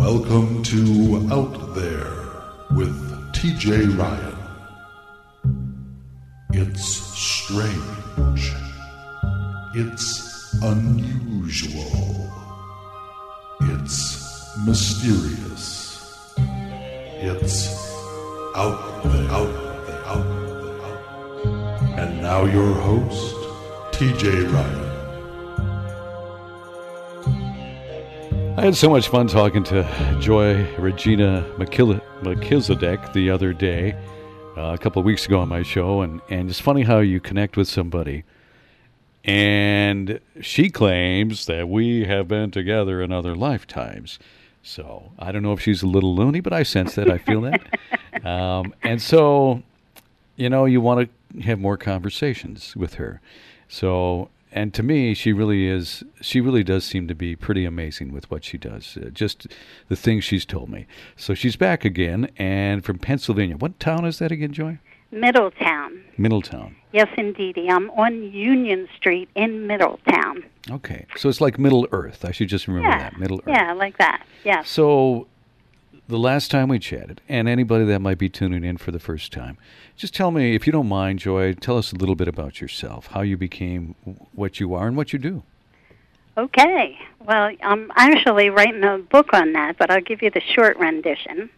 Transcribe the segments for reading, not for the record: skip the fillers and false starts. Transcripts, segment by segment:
Welcome to Out There with TJ Ryan. It's strange. It's unusual. It's mysterious. It's out there, out there, out there, out there. And now your host, TJ Ryan. I had so much fun talking to Joy Regina Melchizedek the other day, a couple of weeks ago on my show, and it's funny how you connect with somebody, and she claims that we have been together in other lifetimes. So I don't know if she's a little loony, but I sense that, I feel that. And so, you know, you want to have more conversations with her. So... And to me, she really does seem to be pretty amazing with what she does, just the things she's told me. So she's back again, and from Pennsylvania. What town is that again, Joy? Middletown. Middletown. Yes, indeedy. I'm on Union Street in Middletown. Okay. So it's like Middle Earth. I should just remember that, Middle Earth. Yeah, like that, yeah. So the last time we chatted, and anybody that might be tuning in for the first time, just tell me, if you don't mind, Joy, tell us a little bit about yourself, how you became what you are and what you do. Okay. Well, I'm actually writing a book on that, but I'll give you the short rendition.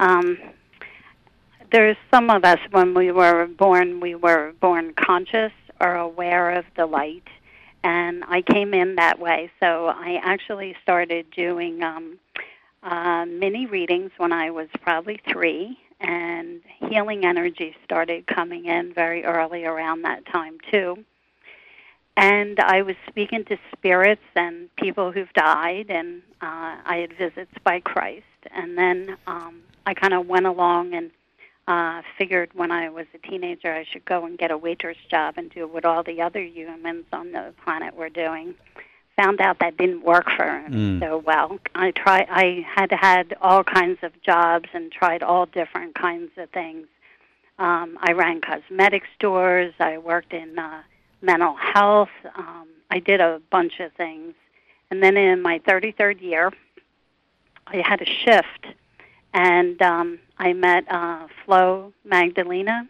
There's some of us, when we were born conscious or aware of the light, and I came in that way. So I actually started doing mini readings when I was probably 3, and healing energy started coming in very early around that time, too. And I was speaking to spirits and people who've died, and I had visits by Christ. And then I kind of went along and figured when I was a teenager I should go and get a waitress job and do what all the other humans on the planet were doing. Found out that didn't work for me so well. I had all kinds of jobs and tried all different kinds of things. I ran cosmetic stores. I worked in mental health. I did a bunch of things. And then in my 33rd year, I had a shift, and I met Flo Magdalena,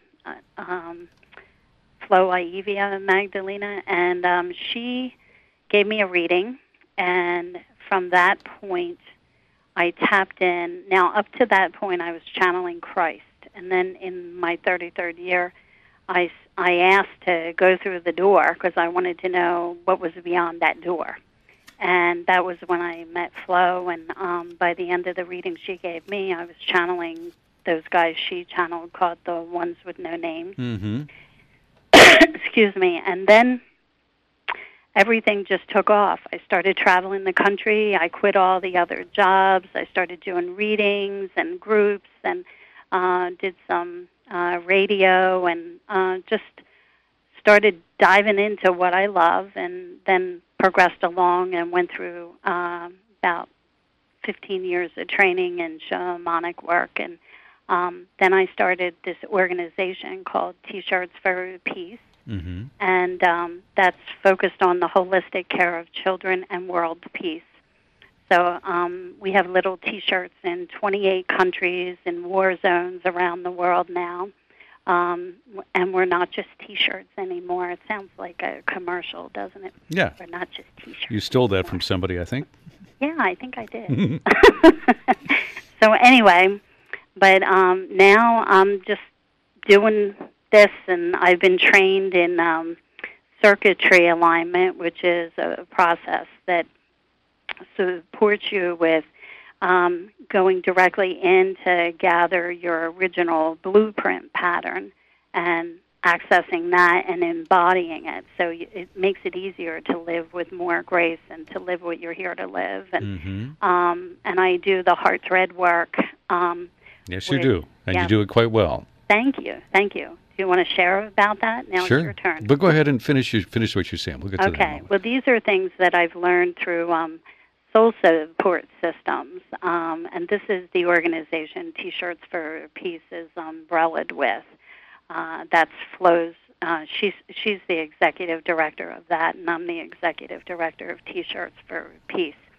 Flo Aivia Magdalena, and she gave me a reading, and from that point, I tapped in. Now, up to that point, I was channeling Christ, and then in my 33rd year, I asked to go through the door because I wanted to know what was beyond that door, and that was when I met Flo, and by the end of the reading she gave me, I was channeling those guys she channeled called the Ones with No Names. Mm-hmm. Excuse me, and then everything just took off. I started traveling the country. I quit all the other jobs. I started doing readings and groups and did some radio and just started diving into what I love, and then progressed along and went through about 15 years of training in shamanic work. And then I started this organization called T-Shirts for Peace. Mm-hmm. And that's focused on the holistic care of children and world peace. So we have little T-shirts in 28 countries in war zones around the world now. And we're not just T-shirts anymore. It sounds like a commercial, doesn't it? Yeah. We're not just T-shirts. You stole that from somebody, I think. Yeah, I think I did. So anyway, but now I'm just doing this, and I've been trained in circuitry alignment, which is a process that supports you with going directly in to gather your original blueprint pattern and accessing that and embodying it. So it makes it easier to live with more grace and to live what you're here to live. And and I do the heart thread work. Yes, you do. And you do it quite well. Thank you. Thank you. Do you want to share about that? Now Sure. It's your turn. But go ahead and finish what you're saying. We'll get to that in a Okay. moment. Well, these are things that I've learned through soul support systems, and this is the organization T-Shirts for Peace is umbrellaed with. That's Flo's. She's the executive director of that, and I'm the executive director of T-Shirts for Peace.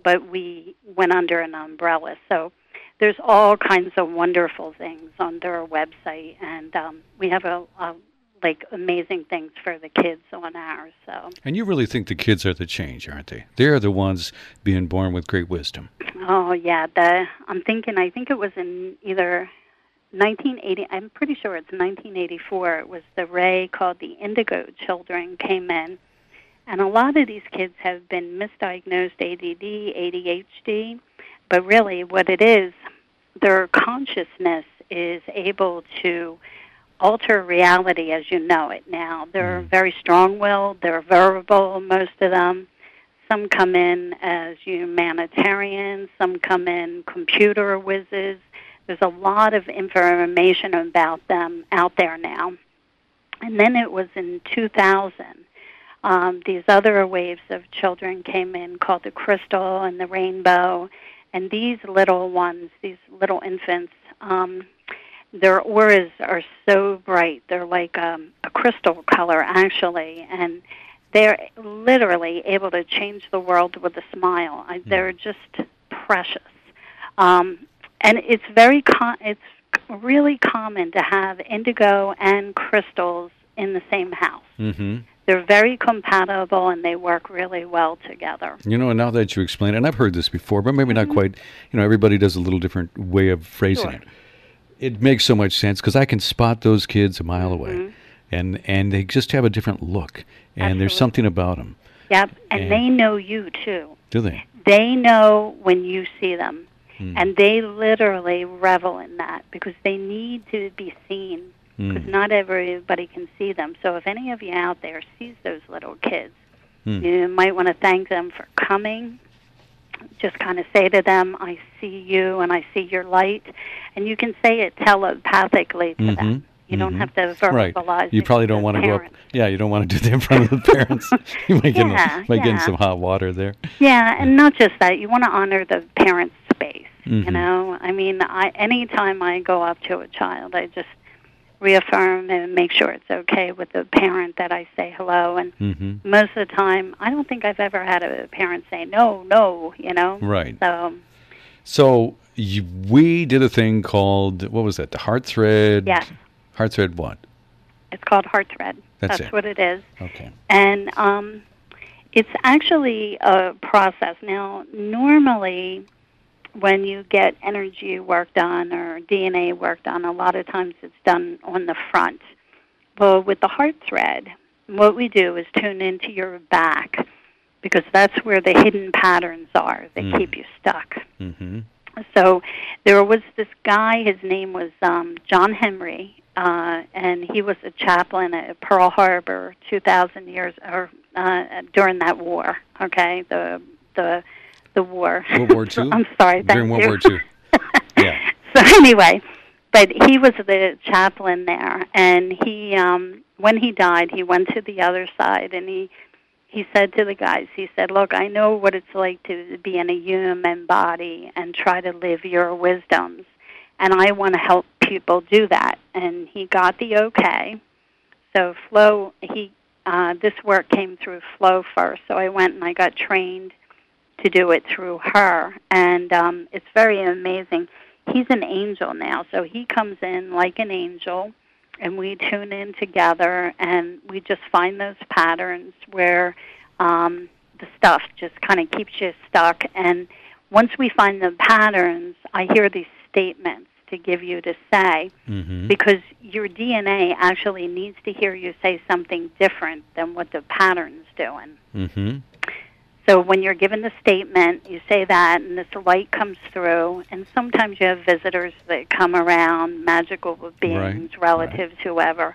but we went under an umbrella. So there's all kinds of wonderful things on their website, and we have like amazing things for the kids on ours. So. And you really think the kids are the change, aren't they? They're the ones being born with great wisdom. Oh yeah, I think it was in either 1980. I'm pretty sure it's 1984. It was the ray called the Indigo Children came in, and a lot of these kids have been misdiagnosed ADD, ADHD, but really what it is, their consciousness is able to alter reality as you know it now. They're very strong-willed. They're verbal, most of them. Some come in as humanitarians. Some come in computer whizzes. There's a lot of information about them out there now. And then it was in 2000. These other waves of children came in called the Crystal and the Rainbow. And these little ones, these little infants, their auras are so bright. They're like a crystal color, actually. And they're literally able to change the world with a smile. They're just precious. And it's it's really common to have indigo and crystals in the same house. Mm-hmm. They're very compatible, and they work really well together. You know, and now that you explain it, and I've heard this before, but maybe not quite, everybody does a little different way of phrasing it. It makes so much sense, because I can spot those kids a mile away, and they just have a different look, and there's something about them. Yep, and they know you, too. Do they? They know when you see them, and they literally revel in that, because they need to be seen. Because not everybody can see them. So if any of you out there sees those little kids, you might want to thank them for coming. Just kind of say to them, I see you and I see your light. And you can say it telepathically to them. You don't have to verbalize right. You probably don't want to go up. Yeah, you don't want to do that in front of the parents. You might get in some hot water there. Yeah, and not just that. You want to honor the parents' space. I mean, anytime I go up to a child, I just reaffirm and make sure it's okay with the parent that I say hello. And most of the time, I don't think I've ever had a parent say, no, Right. So we did a thing called, what was that, the Heart Thread? Yes. Heart Thread what? It's called Heart Thread. That's what it is. Okay. And it's actually a process. Now, normally, when you get energy work done or DNA work done, a lot of times it's done on the front. Well, with the Heart Thread, what we do is tune into your back, because that's where the hidden patterns are that keep you stuck. So there was this guy, his name was John Henry, and he was a chaplain at Pearl Harbor 2,000 years during that war, okay, the war. World War II? I'm sorry, During World War II. Yeah. So anyway, but he was the chaplain there, and he, when he died, he went to the other side, and he said to the guys, he said, look, I know what it's like to be in a human body and try to live your wisdoms, and I want to help people do that. And he got the okay. So Flo, this work came through Flo first, so I went and I got trained to do it through her, and it's very amazing. He's an angel now, so he comes in like an angel, and we tune in together, and we just find those patterns where the stuff just kind of keeps you stuck. And once we find the patterns, I hear these statements to give you to say, because your DNA actually needs to hear you say something different than what the pattern's doing. So when you're given the statement, you say that, and this light comes through, and sometimes you have visitors that come around, magical beings, relatives, whoever.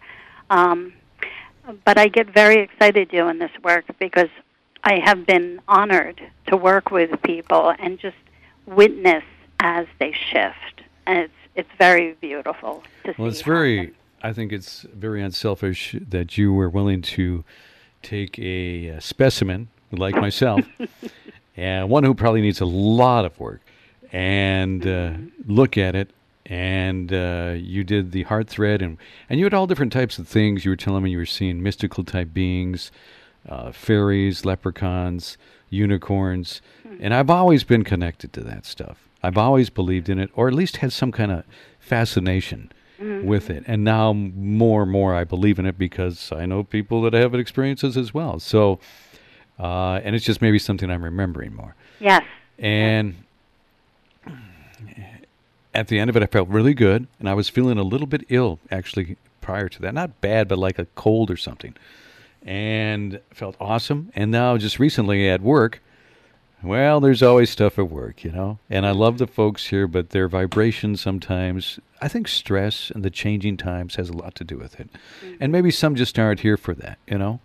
But I get very excited doing this work, because I have been honored to work with people and just witness as they shift. And it's very beautiful to see. Well, I think it's very unselfish that you were willing to take a specimen like myself, and one who probably needs a lot of work, and look at it, and you did the Heart Thread, and you had all different types of things. You were telling me you were seeing mystical type beings, fairies, leprechauns, unicorns, and I've always been connected to that stuff. I've always believed in it, or at least had some kind of fascination with it. And now more and more I believe in it because I know people that have experiences as well. So, and it's just maybe something I'm remembering more. Yes. And at the end of it, I felt really good, and I was feeling a little bit ill, actually, prior to that. Not bad, but like a cold or something. And felt awesome. And now, just recently at work, well, there's always stuff at work, you know. And I love the folks here, but their vibration sometimes, I think stress and the changing times has a lot to do with it. And maybe some just aren't here for that, you know.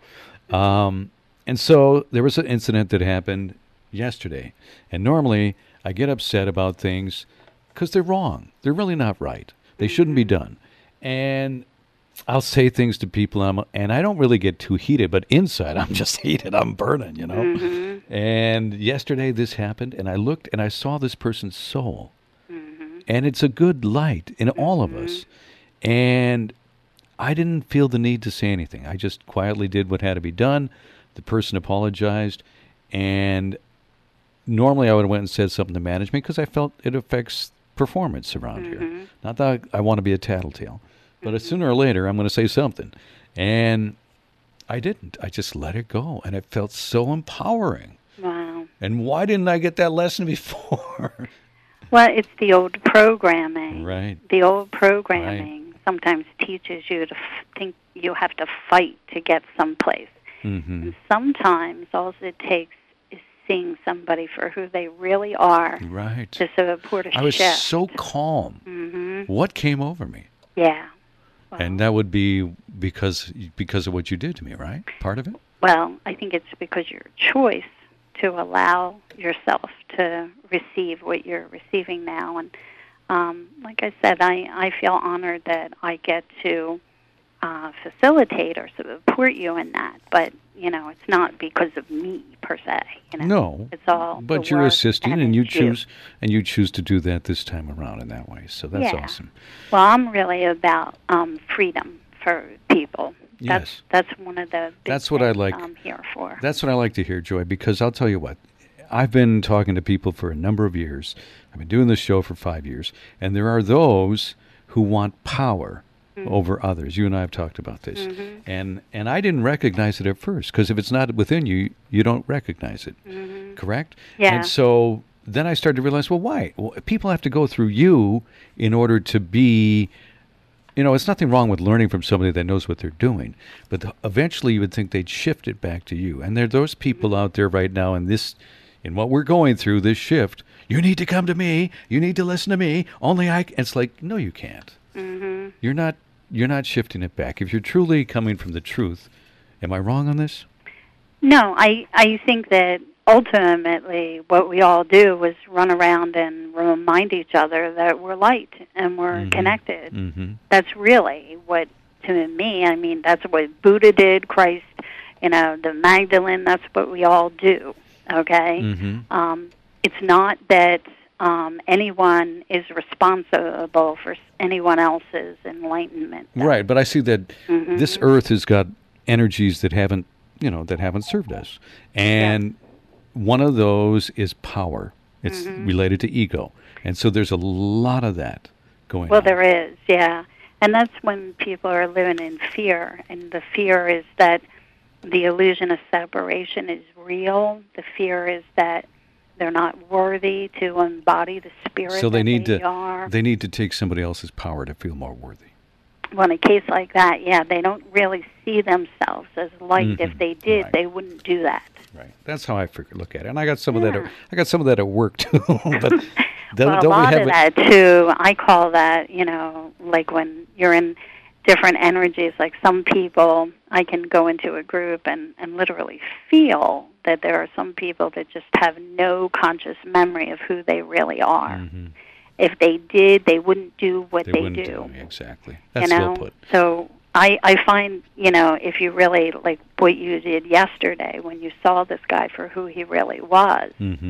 And so there was an incident that happened yesterday. And normally I get upset about things because they're wrong. They're really not right. They shouldn't be done. And I'll say things to people, and I don't really get too heated, but inside I'm just heated. I'm burning, you know. And yesterday this happened, and I looked and I saw this person's soul. And it's a good light in all of us. And I didn't feel the need to say anything. I just quietly did what had to be done. The person apologized, and normally I would have went and said something to management because I felt it affects performance around here. Not that I want to be a tattletale, but sooner or later I'm going to say something. And I didn't. I just let it go, and it felt so empowering. Wow. And why didn't I get that lesson before? Well, it's the old programming. Right. The old programming sometimes teaches you to think you have to fight to get someplace. And sometimes all it takes is seeing somebody for who they really are. Right. To support a shift. I was so calm. What came over me? Yeah. Well, and that would be because of what you did to me, right? Part of it? Well, I think it's because your choice to allow yourself to receive what you're receiving now. And like I said, I feel honored that I get to facilitate or support you in that. But, you know, it's not because of me per se. You know? No. It's all but the you're work assisting, and and you it's choose to do that this time around in that way. So that's awesome. Well, I'm really about freedom for people. Yes. That's one of the big That's what I things like. I'm here for. That's what I like to hear, Joy, because I'll tell you what. I've been talking to people for a number of years. I've been doing this show for 5 years, and there are those who want power over others. You and I have talked about this. And I didn't recognize it at first, because if it's not within you, you don't recognize it. Correct? Yeah. And so then I started to realize, well, why? Well, people have to go through you in order to be, you know, it's nothing wrong with learning from somebody that knows what they're doing, but eventually you would think they'd shift it back to you. And there are those people out there right now in what we're going through, this shift. You need to come to me. You need to listen to me. Only I. It's like, no, you can't. You're not shifting it back. If you're truly coming from the truth, am I wrong on this? No, I think that ultimately what we all do was run around and remind each other that we're light and we're connected. That's really what, to me, I mean, that's what Buddha did, Christ, you know, the Magdalene, that's what we all do, okay? It's not that anyone is responsible for anyone else's enlightenment. Right, but I see that this earth has got energies that haven't served us. And one of those is power. It's related to ego. And so there's a lot of that going on. Well, there is, yeah. And that's when people are living in fear. And the fear is that the illusion of separation is real. The fear is that they're not worthy to embody the spirit so they need are. They need to take somebody else's power to feel more worthy. Well, in a case like that, yeah, they don't really see themselves as light. If they did, they wouldn't do that. Right. That's how I look at it. And I got some of that. I got some of that at work too. But well, a lot of that too. I call that, you know, like when you're in different energies. Like some people, I can go into a group and literally feel that there are some people that just have no conscious memory of who they really are. If they did, they wouldn't do what they do. Exactly. That's well put. So I find, you know, if you really, like what you did yesterday when you saw this guy for who he really was,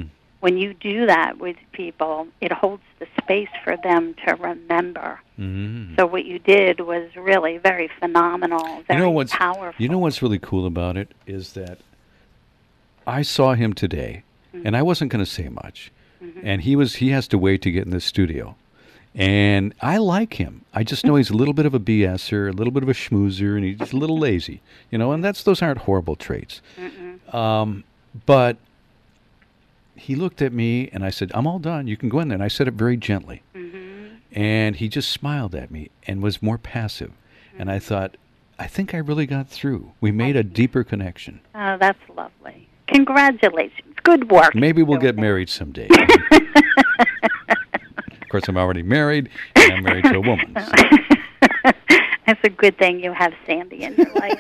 when you do that with people, it holds the space for them to remember. Mm-hmm. So what you did was really very phenomenal, very powerful. You know what's really cool about it is that I saw him today, and I wasn't going to say much, and he has to wait to get in the studio. And I like him. I just know he's a little bit of a BSer, a little bit of a schmoozer, and he's a little lazy, and those aren't horrible traits. But he looked at me, and I said, I'm all done. You can go in there. And I said it very gently. And he just smiled at me and was more passive. And I thought, I think I really got through. We made a deeper connection. Oh, that's lovely. Congratulations. Good work. Maybe we'll get married someday. Of course, I'm already married, and I'm married to a woman. So. That's a good thing you have Sandy in your life.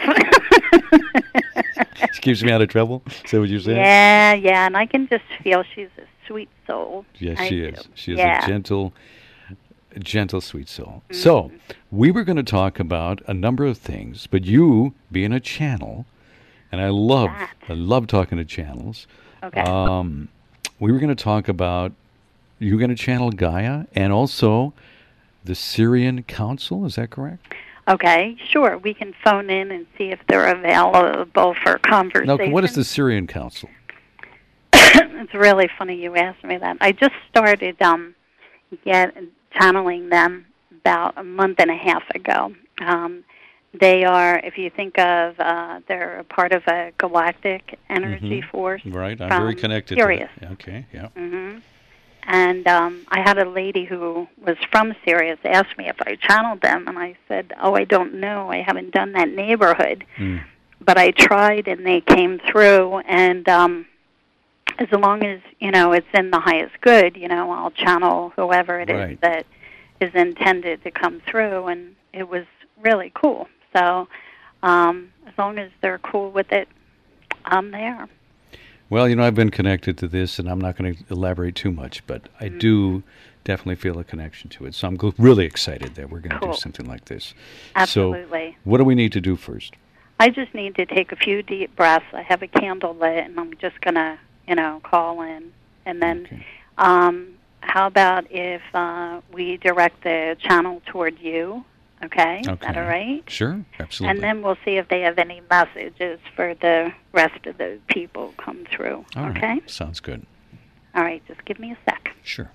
She keeps me out of trouble? Is that what you're saying? Yeah, and I can just feel she's a sweet soul. Yes, she is. She is a gentle, sweet soul. So, we were going to talk about a number of things, but you, being a channel, and I love talking to channels. Okay. We were going to talk about, you're going to channel Gaia and also the Syrian Council, is that correct? Okay, sure. We can phone in and see if they're available for conversation. Now, what is the Syrian Council? It's really funny you asked me that. I just started channeling them about a month and a half ago. They are, if you think of, they're a part of a galactic energy force. Right, I'm very connected Sirius. to that. Okay, yeah. And I had a lady who was from Sirius ask me if I channeled them, and I said, I don't know. I haven't done that neighborhood. But I tried, and they came through, and as long as, it's in the highest good, I'll channel whoever it is that is intended to come through, and it was really cool. So as long as they're cool with it, I'm there. Well, I've been connected to this, and I'm not going to elaborate too much, but I do definitely feel a connection to it. So I'm really excited that we're going to do something like this. Absolutely. So what do we need to do first? I just need to take a few deep breaths. I have a candle lit, and I'm just going to, call in. And then how about if we direct the channel toward you? Okay, is that all right? Sure, absolutely. And then we'll see if they have any messages for the rest of the people come through. All okay? Right. Sounds good. All right, just give me a sec. Sure.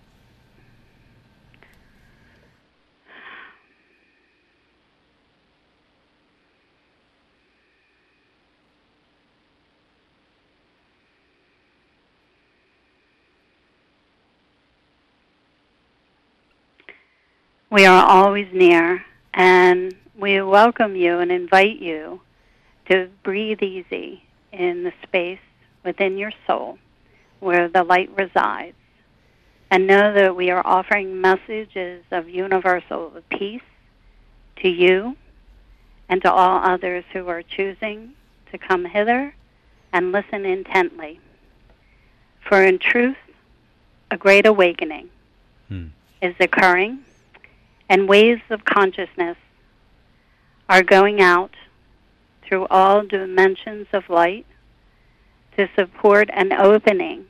We are always near, and we welcome you and invite you to breathe easy in the space within your soul where the light resides. And know that we are offering messages of universal peace to you and to all others who are choosing to come hither and listen intently. For in truth, a great awakening is occurring, and waves of consciousness are going out through all dimensions of light to support an opening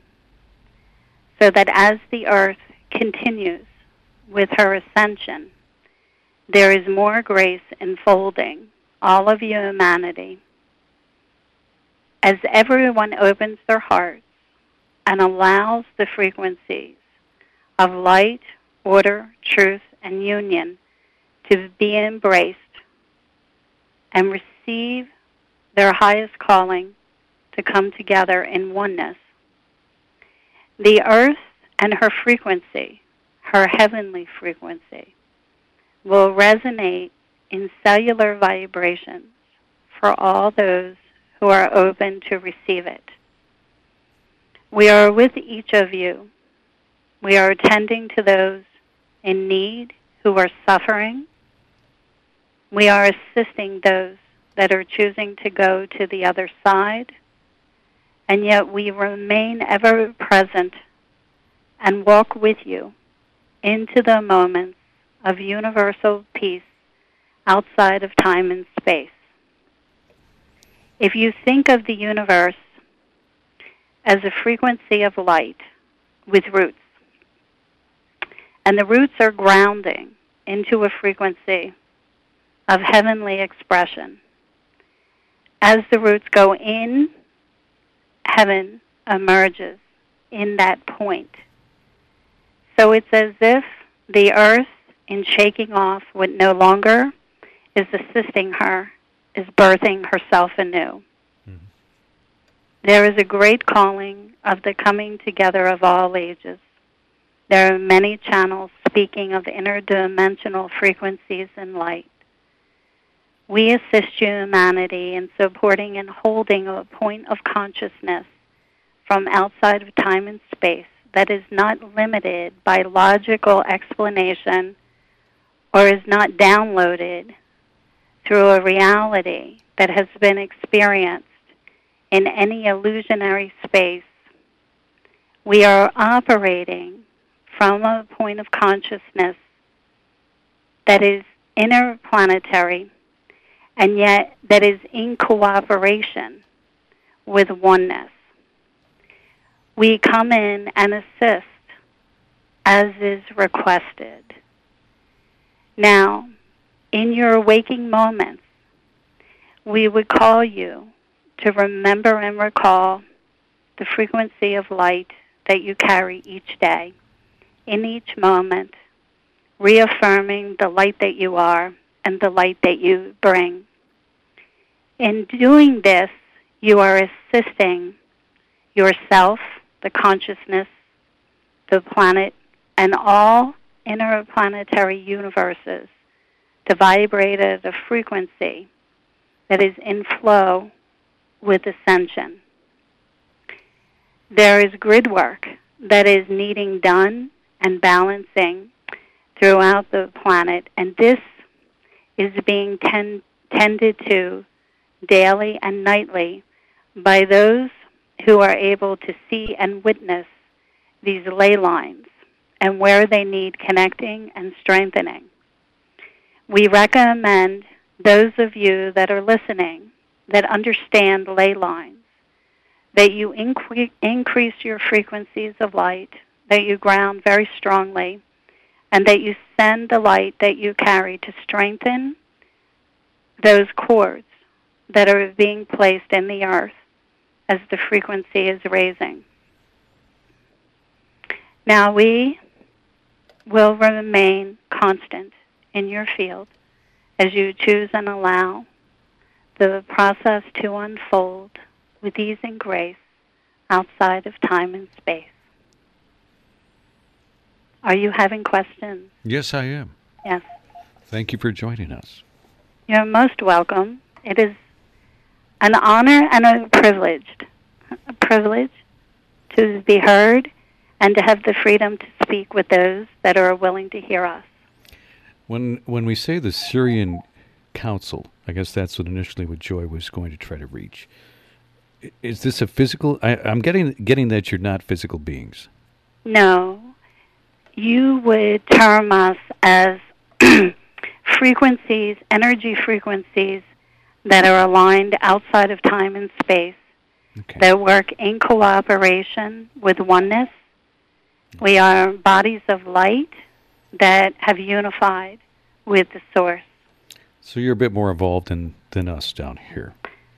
so that as the earth continues with her ascension, there is more grace enfolding all of humanity. As everyone opens their hearts and allows the frequencies of light, order, truth, and union to be embraced and receive their highest calling to come together in oneness. The earth and her frequency, her heavenly frequency, will resonate in cellular vibrations for all those who are open to receive it. We are with each of you. We are attending to those in need who are suffering. We are assisting those that are choosing to go to the other side, and yet we remain ever present and walk with you into the moments of universal peace outside of time and space. If you think of the universe as a frequency of light, with roots. And the roots are grounding into a frequency of heavenly expression. As the roots go in, heaven emerges in that point. So it's as if the earth, in shaking off what no longer is assisting her, is birthing herself anew. Mm-hmm. There is a great calling of the coming together of all ages. There are many channels speaking of interdimensional frequencies and light. We assist humanity in supporting and holding a point of consciousness from outside of time and space that is not limited by logical explanation or is not downloaded through a reality that has been experienced in any illusionary space. We are operating from a point of consciousness that is interplanetary and yet that is in cooperation with oneness. We come in and assist as is requested. Now, in your waking moments, we would call you to remember and recall the frequency of light that you carry each day, in each moment, reaffirming the light that you are and the light that you bring. In doing this, you are assisting yourself, the consciousness, the planet, and all interplanetary universes to vibrate at a frequency that is in flow with ascension. There is grid work that is needing done and balancing throughout the planet, and this is being tended to daily and nightly by those who are able to see and witness these ley lines and where they need connecting and strengthening. We recommend those of you that are listening that understand ley lines, that you increase your frequencies of light, that you ground very strongly, and that you send the light that you carry to strengthen those cords that are being placed in the earth as the frequency is raising. Now we will remain constant in your field as you choose and allow the process to unfold with ease and grace outside of time and space. Are you having questions? Yes, I am. Yes. Thank you for joining us. You're most welcome. It is an honor and a privilege to be heard and to have the freedom to speak with those that are willing to hear us. When we say the Syrian Council, I guess that's what initially what Joy was going to try to reach. Is this a physical? I'm getting that you're not physical beings. No. You would term us as frequencies, energy frequencies that are aligned outside of time and space, okay, that work in cooperation with oneness. We are bodies of light that have unified with the source. So you're a bit more evolved than us down here.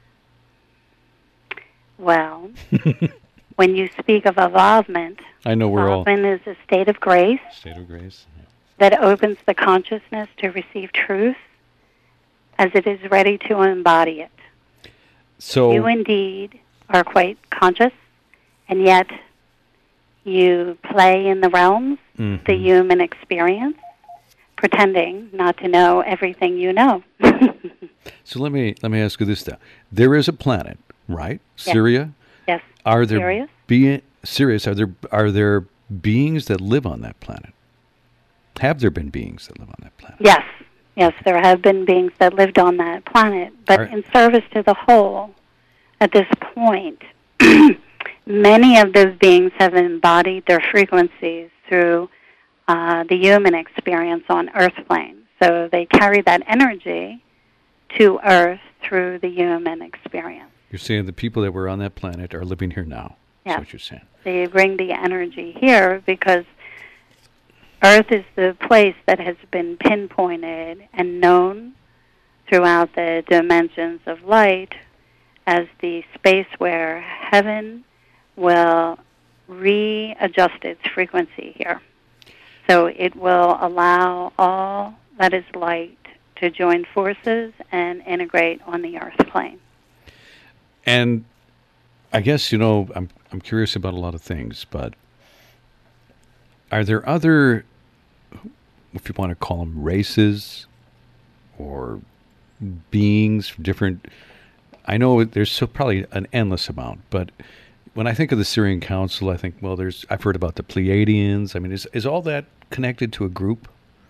Well, when you speak of evolvement, I know we're evolvement is a state of grace. State of grace. Yeah. That opens the consciousness to receive truth as it is ready to embody it. So you indeed are quite conscious, and yet you play in the realms, mm-hmm, the human experience, pretending not to know everything you know. So let me ask you this, though. There is a planet, right? Yes. Syria? Yes. Are there Sirius? Are there beings that live on that planet? Have there been beings that live on that planet? Yes. Yes, there have been beings that lived on that planet. But in service to the whole, at this point, many of those beings have embodied their frequencies through the human experience on Earth plane. So they carry that energy to Earth through the human experience. You're saying the people that were on that planet are living here now? That's what you're saying. They bring the energy here because Earth is the place that has been pinpointed and known throughout the dimensions of light as the space where heaven will readjust its frequency here. So it will allow all that is light to join forces and integrate on the Earth plane. And I guess, I'm curious about a lot of things, but are there other, if you want to call them races or beings, different, I know there's probably an endless amount, but when I think of the Sirian Council, I think, I've heard about the Pleiadians. I mean, is all that connected to a group?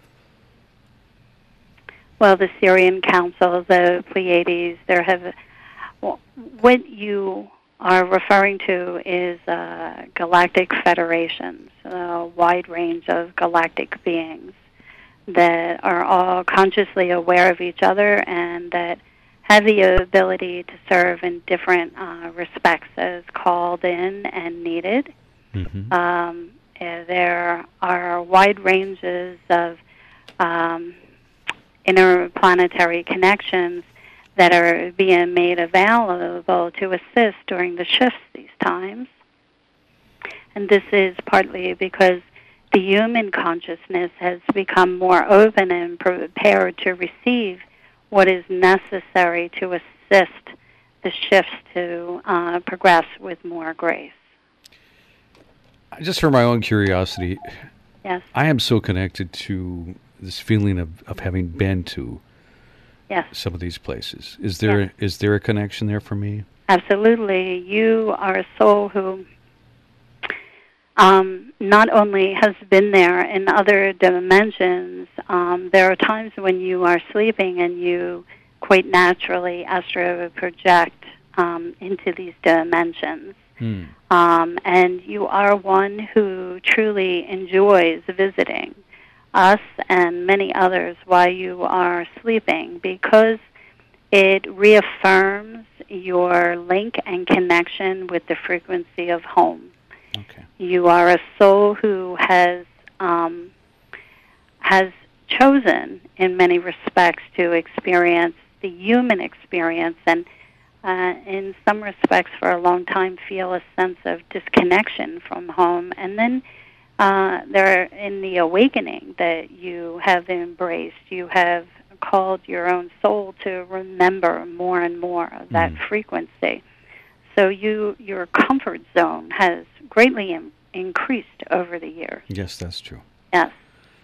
Well, the Sirian Council, the Pleiades, what you are referring to is galactic federations, a wide range of galactic beings that are all consciously aware of each other and that have the ability to serve in different respects as called in and needed. Mm-hmm. There are wide ranges of interplanetary connections that are being made available to assist during the shifts these times. And this is partly because the human consciousness has become more open and prepared to receive what is necessary to assist the shifts to progress with more grace. Just for my own curiosity, yes, I am so connected to this feeling of having been to some of these places. Is there a connection there for me? Absolutely. You are a soul who not only has been there in other dimensions, there are times when you are sleeping and you quite naturally astral project into these dimensions. And you are one who truly enjoys visiting us and many others while you are sleeping because it reaffirms your link and connection with the frequency of home. Okay. You are a soul who has chosen, in many respects, to experience the human experience, and in some respects, for a long time, feel a sense of disconnection from home. And then, in the awakening that you have embraced, you have called your own soul to remember more and more of that frequency. So your comfort zone has greatly increased over the years. Yes, that's true. Yes.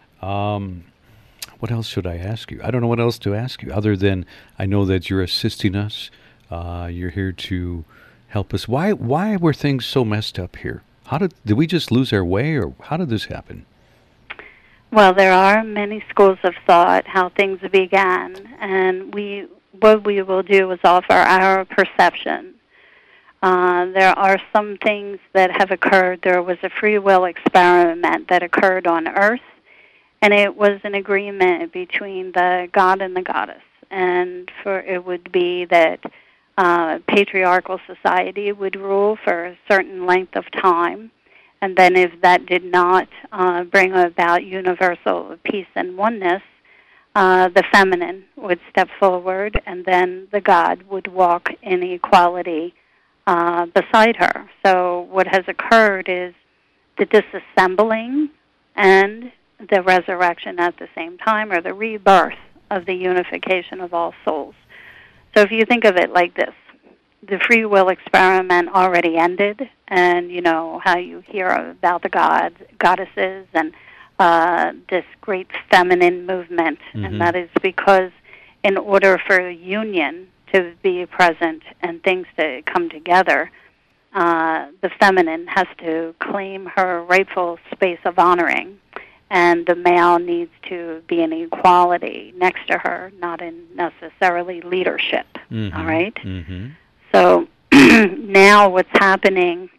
What else should I ask you? I don't know what else to ask you, other than I know that you're assisting us. You're here to help us. Why were things so messed up here? Did we just lose our way, or how did this happen? Well, there are many schools of thought how things began, and what we will do is offer our perception. There are some things that have occurred. There was a free will experiment that occurred on Earth, and it was an agreement between the god and the goddess. And it would be that patriarchal society would rule for a certain length of time. And then if that did not bring about universal peace and oneness, the feminine would step forward, and then the god would walk in equality beside her. So what has occurred is the disassembling and the resurrection at the same time, or the rebirth of the unification of all souls. So if you think of it like this, the free will experiment already ended, and you know how you hear about the gods, goddesses, and this great feminine movement, and that is because in order for union to be present and things to come together, the feminine has to claim her rightful space of honoring, and the male needs to be in equality next to her, not in necessarily leadership. All right? So now what's happening,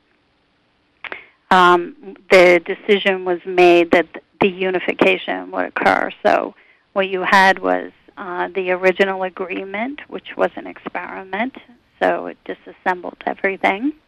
the decision was made that the unification would occur. So what you had was the original agreement, which was an experiment, so it disassembled everything.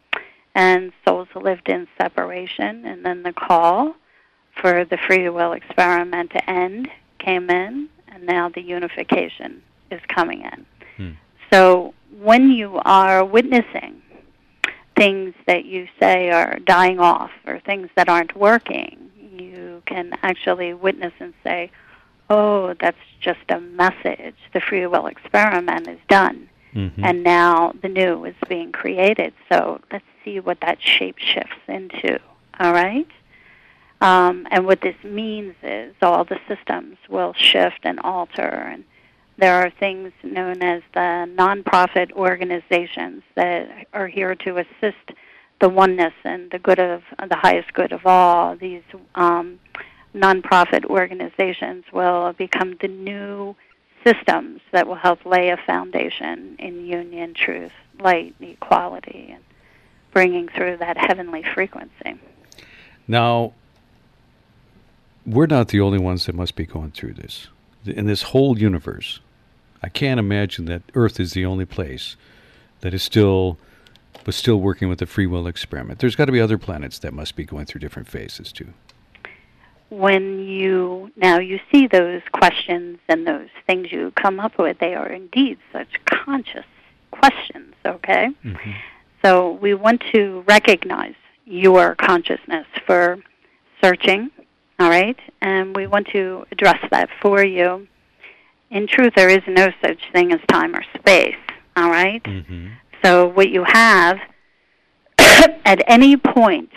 and souls lived in separation, and then the call for the free will experiment to end came in, and now the unification is coming in. So when you are witnessing things that you say are dying off or things that aren't working, you can actually witness and say, oh, that's just a message. The free will experiment is done. And now the new is being created. So let's see what that shape shifts into, all right? And what this means is all the systems will shift and alter, and there are things known as the nonprofit organizations that are here to assist the oneness and the good of the highest good of all. These nonprofit organizations will become the new systems that will help lay a foundation in union, truth, light, equality, and bringing through that heavenly frequency. Now, we're not the only ones that must be going through this. In this whole universe, I can't imagine that Earth is the only place that is still working with the free will experiment. There's got to be other planets that must be going through different phases too. When you see those questions and those things you come up with, they are indeed such conscious questions, okay? So we want to recognize your consciousness for searching, all right? And we want to address that for you. In truth, there is no such thing as time or space, all right? So what you have, at any point,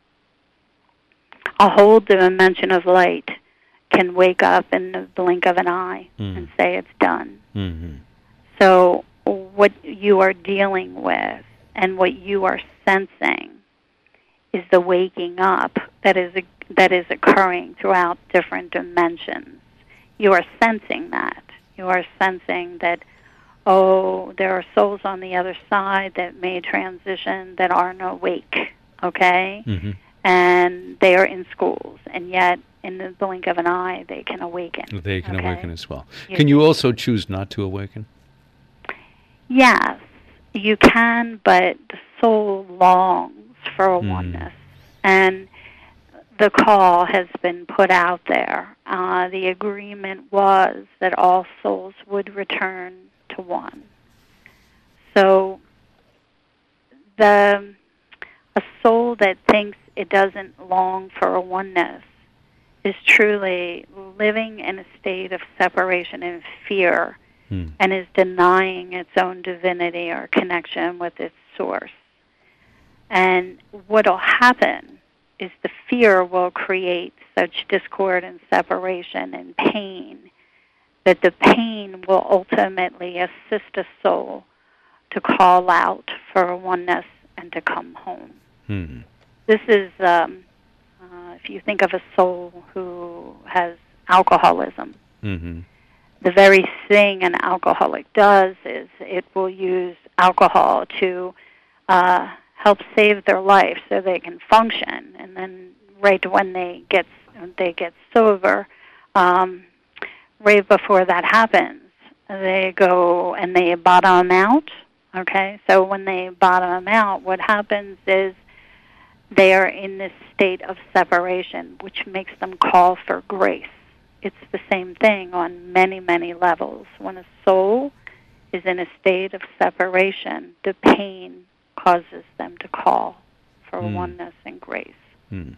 a whole dimension of light can wake up in the blink of an eye and say it's done. So what you are dealing with and what you are sensing is the waking up that is occurring throughout different dimensions. You are sensing that. You are sensing that, oh, there are souls on the other side that may transition that aren't awake, okay? And they are in schools, and yet in the blink of an eye, they can awaken. They can awaken as well. Can you also choose not to awaken? Yes, you can, but the soul longs for a oneness. And the call has been put out there. The agreement was that all souls would return to one. So a soul that thinks it doesn't long for a oneness is truly living in a state of separation and fear and is denying its own divinity or connection with its source. And what will happen is the fear will create such discord and separation and pain that the pain will ultimately assist a soul to call out for a oneness and to come home. This is, if you think of a soul who has alcoholism, the very thing an alcoholic does is it will use alcohol to help save their life so they can function. And then right when they get sober, right before that happens, they go and they bottom out. Okay, so when they bottom out, what happens is they are in this state of separation, which makes them call for grace. It's the same thing on many, many levels. When a soul is in a state of separation, the pain causes them to call for oneness and grace. And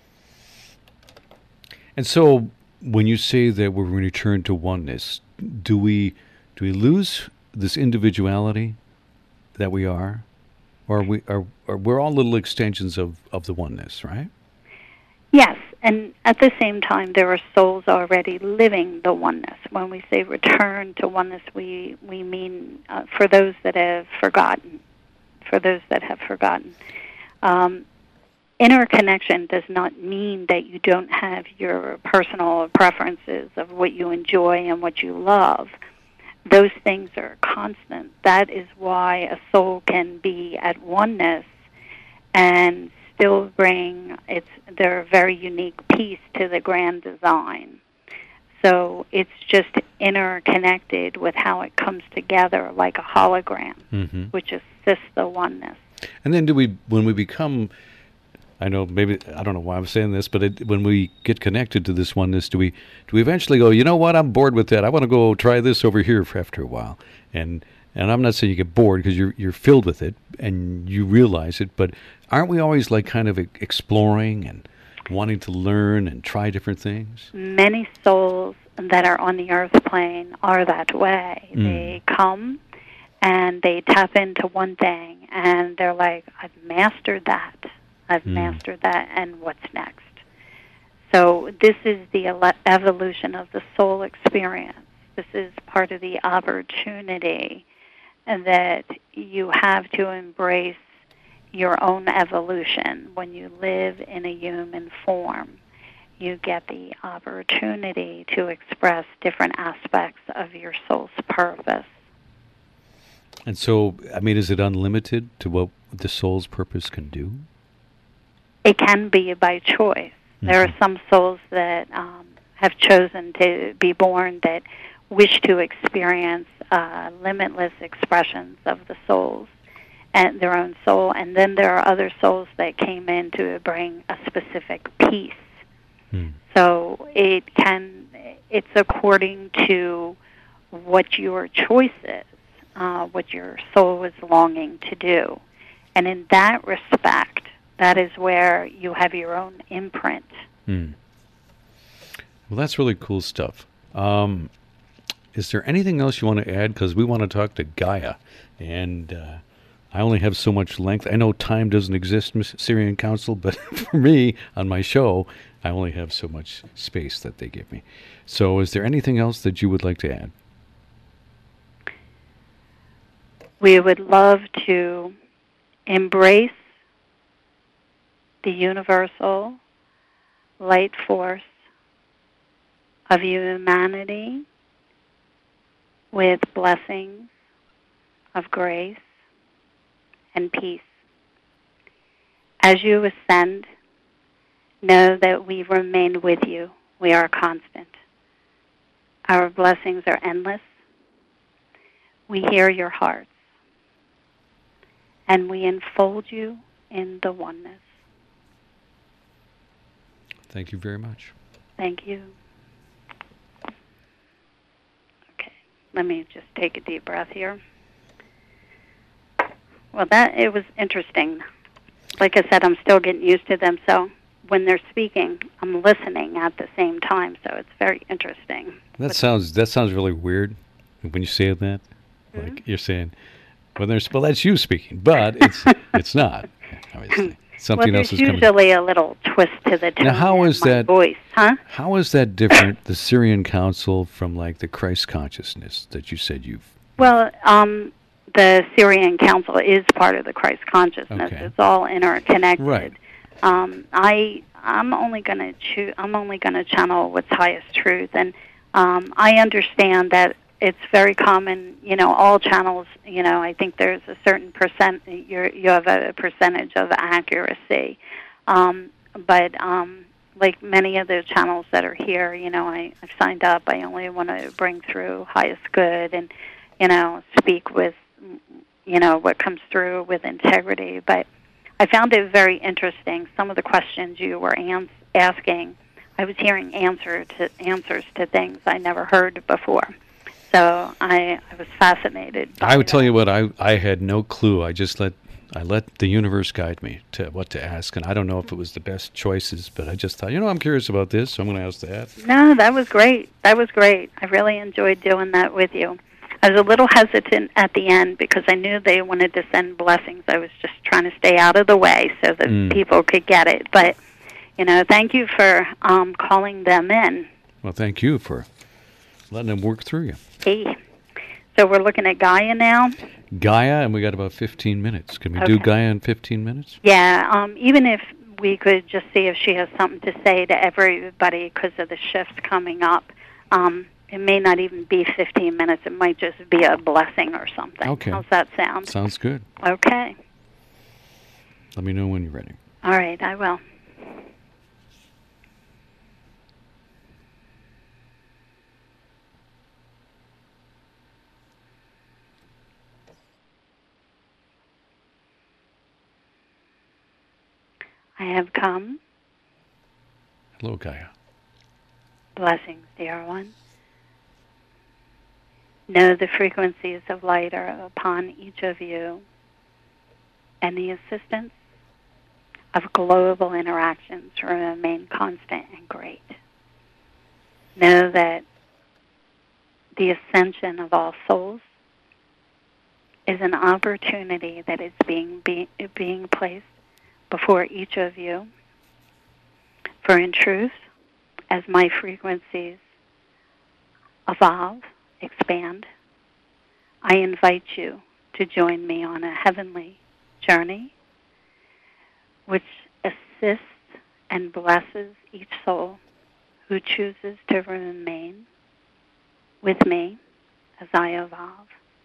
so when you say that we're going to return to oneness, do we lose this individuality that we are? Or we're all little extensions of the oneness, right? Yes, and at the same time, there are souls already living the oneness. When we say return to oneness, we mean for those that have forgotten. For those that have forgotten. Interconnection does not mean that you don't have your personal preferences of what you enjoy and what you love. Those things are constant. That is why a soul can be at oneness and still bring their very unique piece to the grand design. So it's just interconnected with how it comes together like a hologram, which assists the oneness. And then when we become, I know maybe I don't know why I'm saying this, but when we get connected to this oneness, do we eventually go, you know what, I'm bored with that. I want to go try this over here after a while. And I'm not saying you get bored because you're filled with it and you realize it, but aren't we always like kind of exploring and wanting to learn and try different things? Many souls that are on the earth plane are that way. They come and they tap into one thing and they're like, I've mastered that. I've mastered that, and what's next? So this is the evolution of the soul experience. This is part of the opportunity that you have to embrace your own evolution. When you live in a human form, you get the opportunity to express different aspects of your soul's purpose. And so, I mean, is it unlimited to what the soul's purpose can do? It can be by choice. There are some souls that have chosen to be born that wish to experience limitless expressions of the souls and their own soul, and then there are other souls that came in to bring a specific piece. So it's according to what your choice is, what your soul is longing to do. And in that respect, that is where you have your own imprint. Well, that's really cool stuff. Is there anything else you want to add? Because we want to talk to Gaia, and I only have so much length. I know time doesn't exist, Syrian Council, but for me, on my show, I only have so much space that they give me. So is there anything else that you would like to add? We would love to embrace the universal light force of humanity with blessings of grace and peace. As you ascend, know that we remain with you. We are constant. Our blessings are endless. We hear your hearts, and we enfold you in the oneness. Thank you very much. Thank you. Okay, let me just take a deep breath here. Well, it was interesting. Like I said, I'm still getting used to them, so when they're speaking, I'm listening at the same time, so it's very interesting. That sounds really weird when you say that. Like you're saying, well, that's you speaking, but it's not, obviously. Something else is coming. There's usually a little twist to the tone of my voice, huh? How is that different, the Syrian Council, from like the Christ consciousness that you said you've... Well, the Syrian Council is part of the Christ consciousness. Okay. It's all interconnected. Right. I'm only going to channel what's highest truth, and I understand that it's very common. All channels. I think there's a certain percent. You have a percentage of accuracy, but like many of the channels that are here, I've signed up. I only want to bring through highest good, and speak with what comes through with integrity. But I found it very interesting. Some of the questions you were asking, I was hearing answers to things I never heard before. So I was fascinated by I would tell you what, I had no clue. I let the universe guide me to what to ask, and I don't know if it was the best choices, but I just thought, I'm curious about this, so I'm going to ask that. No, that was great. I really enjoyed doing that with you. I was a little hesitant at the end because I knew they wanted to send blessings. I was just trying to stay out of the way so that people could get it. But, thank you for calling them in. Well, thank you for letting them work through you. Hey. So we're looking at Gaia now? Gaia, and we got about 15 minutes. Can we do Gaia in 15 minutes? Yeah, even if we could just see if she has something to say to everybody because of the shifts coming up. It may not even be 15 minutes. It might just be a blessing or something. Okay. How's that sound? Sounds good. Okay. Let me know when you're ready. All right, I will. I have come. Hello, Gaia. Blessings, dear one. Know the frequencies of light are upon each of you, and the assistance of global interactions remain constant and great. Know that the ascension of all souls is an opportunity that is being placed before each of you. For in truth, as my frequencies evolve, expand, I invite you to join me on a heavenly journey which assists and blesses each soul who chooses to remain with me as I evolve.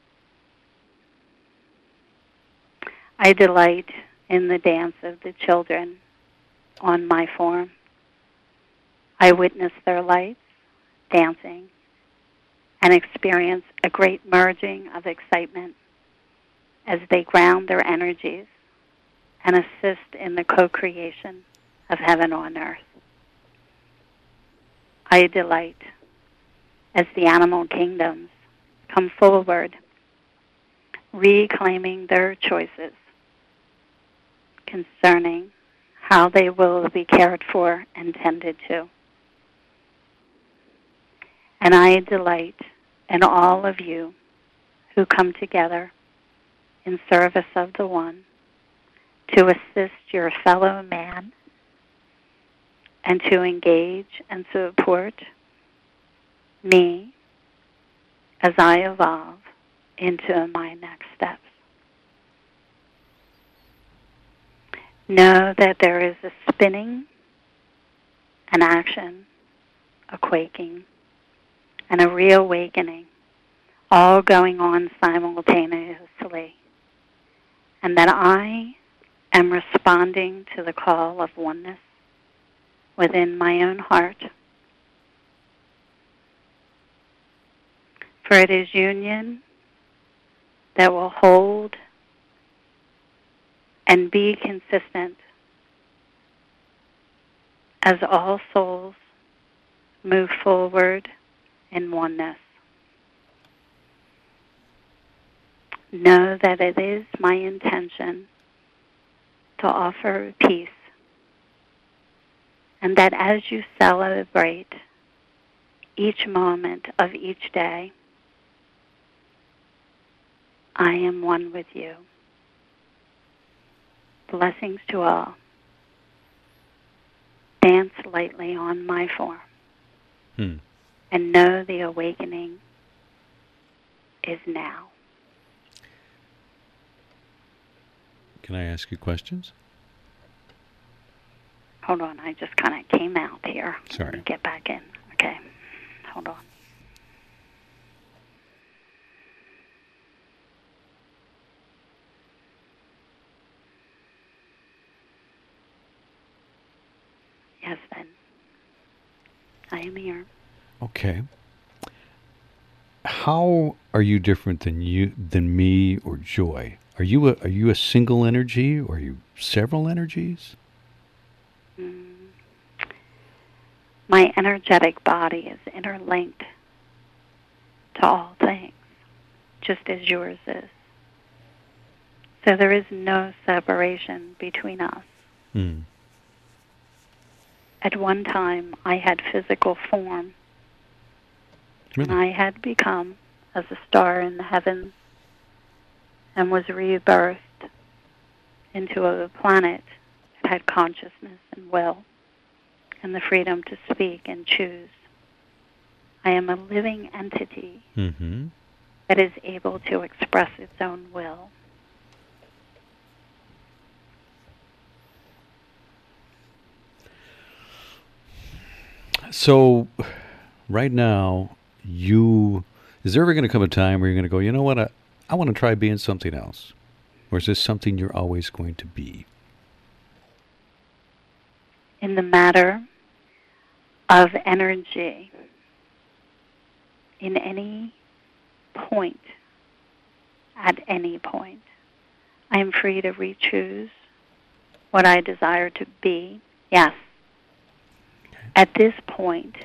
I delight in the dance of the children on my form. I witness their lights dancing and experience a great merging of excitement as they ground their energies and assist in the co-creation of heaven on earth. I delight as the animal kingdoms come forward, reclaiming their choices concerning how they will be cared for and tended to. And I delight in all of you who come together in service of the One to assist your fellow man and to engage and support me as I evolve into my next steps. Know that there is a spinning, an action, a quaking, and a reawakening, all going on simultaneously, and that I am responding to the call of oneness within my own heart. For it is union that will hold and be consistent as all souls move forward in oneness. Know that it is my intention to offer peace, and that as you celebrate each moment of each day, I am one with you. Blessings to all. Dance lightly on my form. And know the awakening is now. Can I ask you questions? Hold on, I just kind of came out here. Sorry. Let me get back in. Okay, hold on. Yes, then. I am here. Okay. How are you different than me or Joy? Are you a single energy, or are you several energies? My energetic body is interlinked to all things, just as yours is. So there is no separation between us. At one time, I had physical form, Really? and I had become as a star in the heavens and was rebirthed into a planet that had consciousness and will and the freedom to speak and choose. I am a living entity that is able to express its own will. So, right now, is there ever going to come a time where you're going to go, you know what, I want to try being something else? Or is this something you're always going to be? In the matter of energy, in any point, at any point, I am free to re-choose what I desire to be? Yes. At this point,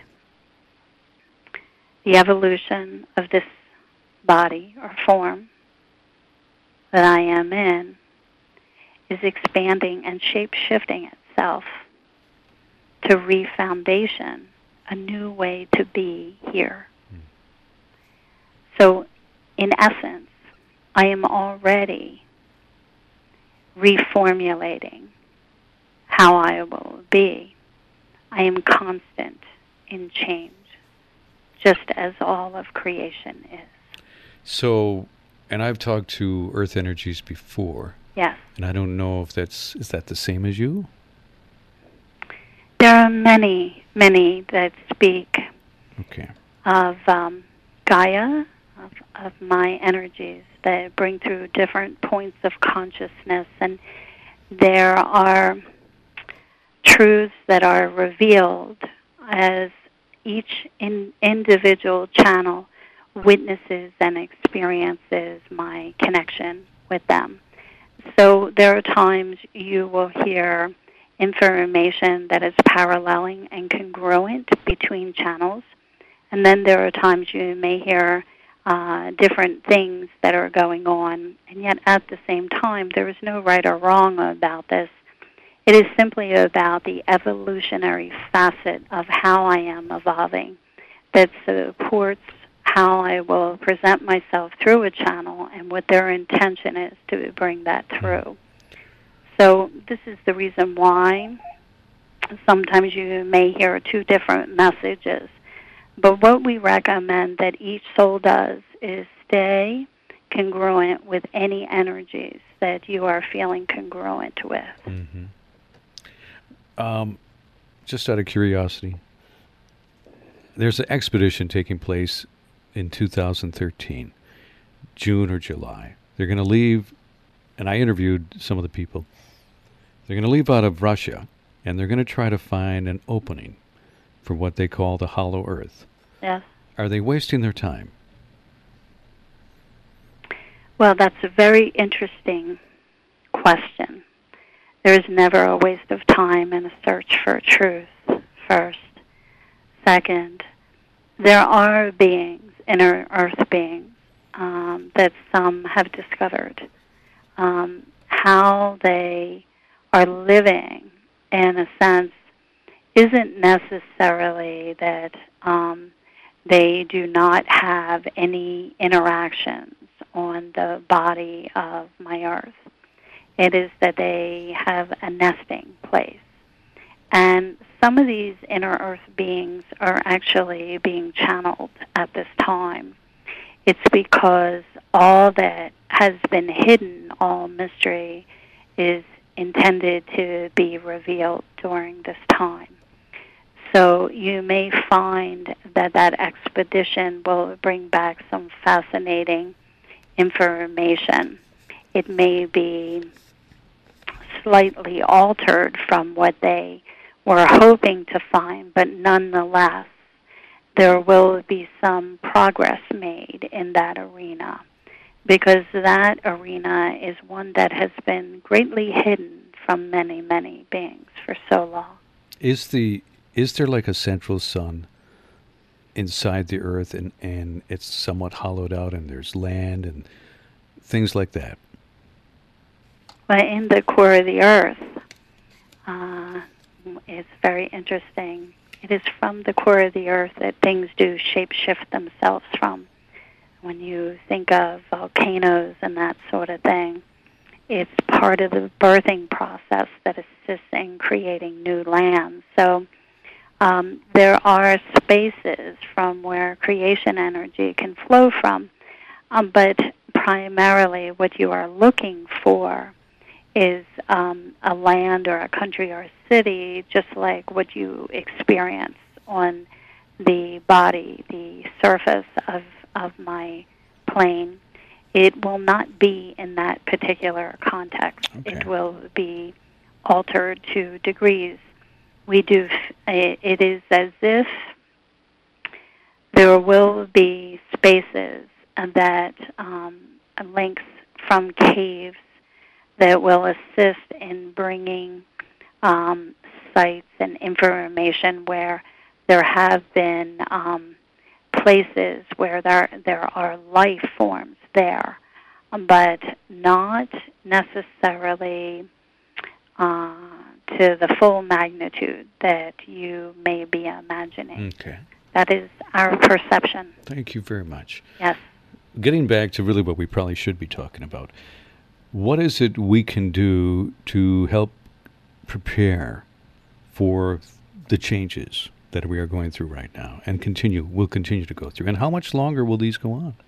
the evolution of this body or form that I am in is expanding and shape-shifting itself to refoundation, a new way to be here. So, in essence, I am already reformulating how I will be. I am constant in change, just as all of creation is. So, and I've talked to Earth Energies before. Yes. And I don't know if is that the same as you? There are many, many that speak of Gaia, of my energies that bring through different points of consciousness, and there are truths that are revealed as each individual channel witnesses and experiences my connection with them. So there are times you will hear information that is paralleling and congruent between channels, and then there are times you may hear different things that are going on, and yet at the same time there is no right or wrong about this. It is simply about the evolutionary facet of how I am evolving that supports how I will present myself through a channel and what their intention is to bring that through. So this is the reason why sometimes you may hear two different messages. But what we recommend that each soul does is stay congruent with any energies that you are feeling congruent with. Mm-hmm. Just out of curiosity, there's an expedition taking place in 2013, June or July. They're going to leave, and I interviewed some of the people. They're going to leave out of Russia, and they're going to try to find an opening for what they call the Hollow Earth. Yes. Are they wasting their time? Well, that's a very interesting question. There is never a waste of time in a search for truth, first. Second, there are beings, inner earth beings, that some have discovered how they are living, in a sense, isn't necessarily that they do not have any interactions on the body of my earth. It is that they have a nesting place. And some of these inner earth beings are actually being channeled at this time. It's because all that has been hidden, all mystery, is intended to be revealed during this time. So you may find that that expedition will bring back some fascinating information. It may be slightly altered from what they were hoping to find, but nonetheless, there will be some progress made in that arena, because that arena is one that has been greatly hidden from many, many beings for so long. Is there like a central sun inside the earth, and it's somewhat hollowed out, and there's land and things like that? But in the core of the earth, it's very interesting. It is from the core of the earth that things do shape-shift themselves from. When you think of volcanoes and that sort of thing, it's part of the birthing process that assists in creating new lands. So there are spaces from where creation energy can flow from, but primarily what you are looking for is a land or a country or a city, just like what you experience on the body, the surface of my plane. It will not be in that particular context. Okay. It will be altered to degrees. It is as if there will be spaces that links from caves that will assist in bringing sites and information where there have been places where there are life forms there, but not necessarily to the full magnitude that you may be imagining. Okay. That is our perception. Thank you very much. Yes. Getting back to really what we probably should be talking about, what is it we can do to help prepare for the changes that we are going through right now and will continue to go through? And how much longer will these go on?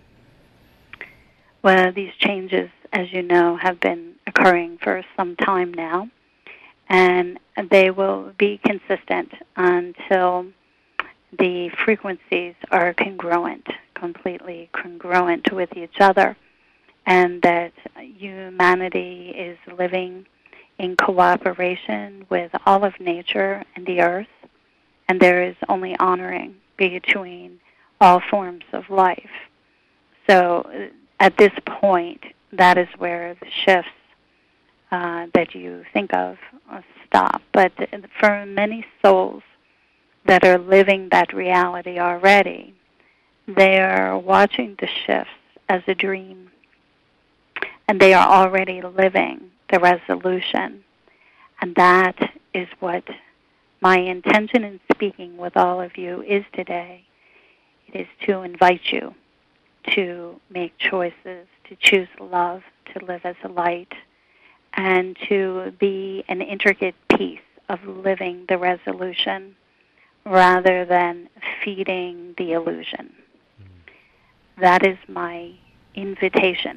Well, these changes, as you know, have been occurring for some time now, and they will be consistent until the frequencies are congruent, completely congruent with each other, and that humanity is living in cooperation with all of nature and the earth, and there is only honoring between all forms of life. So at this point, that is where the shifts that you think of stop. But for many souls that are living that reality already, they are watching the shifts as a dream, and they are already living the resolution. And that is what my intention in speaking with all of you is today. It is to invite you to make choices, to choose love, to live as a light, and to be an intricate piece of living the resolution rather than feeding the illusion. That is my invitation.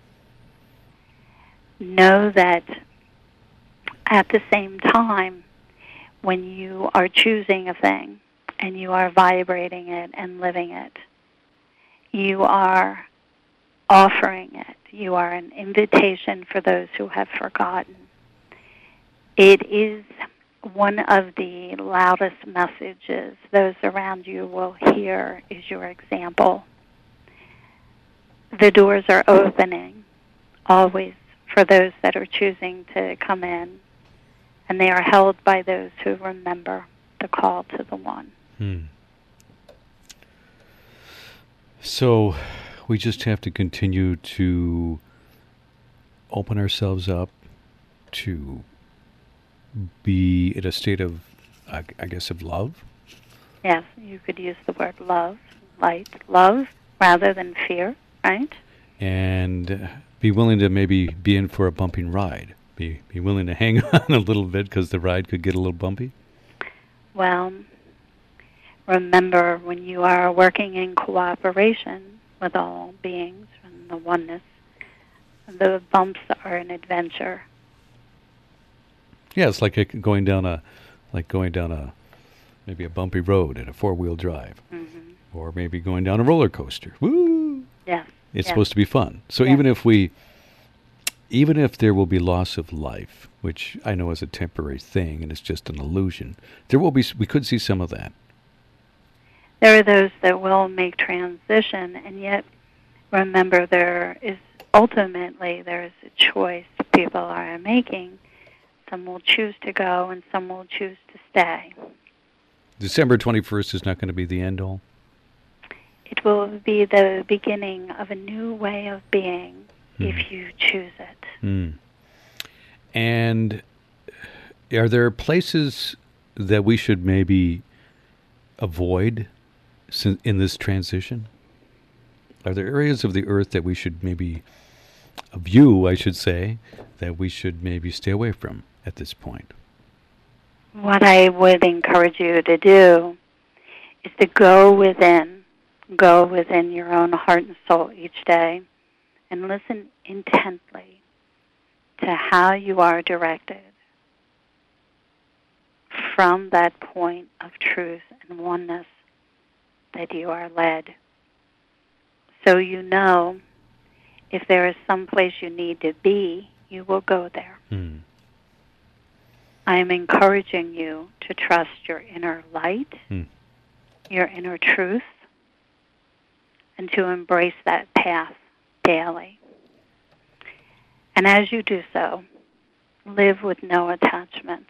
Know that at the same time, when you are choosing a thing and you are vibrating it and living it, you are offering it. You are an invitation for those who have forgotten. It is one of the loudest messages those around you will hear is your example. The doors are opening always for those that are choosing to come in, and they are held by those who remember the call to the One. So we just have to continue to open ourselves up to be in a state of, I guess, of love? Yes, you could use the word love, light, love, rather than fear, right? And be willing to maybe be in for a bumping ride. Be willing to hang on a little bit because the ride could get a little bumpy? Well, remember, when you are working in cooperation with all beings and the oneness, the bumps are an adventure. Yeah, it's like going down a maybe a bumpy road at a 4-wheel drive, or maybe going down a roller coaster. Woo! Yes, it's supposed to be fun. So even if there will be loss of life, which I know is a temporary thing and it's just an illusion, we could see some of that. There are those that will make transition, and yet remember there is a choice people are making. Some will choose to go and some will choose to stay. December 21st is not going to be the end all? It will be the beginning of a new way of being if you choose it. And are there places that we should maybe avoid in this transition? Are there areas of the earth that we should maybe, that we should maybe stay away from at this point? What I would encourage you to do is to go within your own heart and soul each day and listen intently to how you are directed from that point of truth and oneness that you are led. So you know if there is some place you need to be, you will go there. I am encouraging you to trust your inner light, your inner truth, and to embrace that path daily. And as you do so, live with no attachment.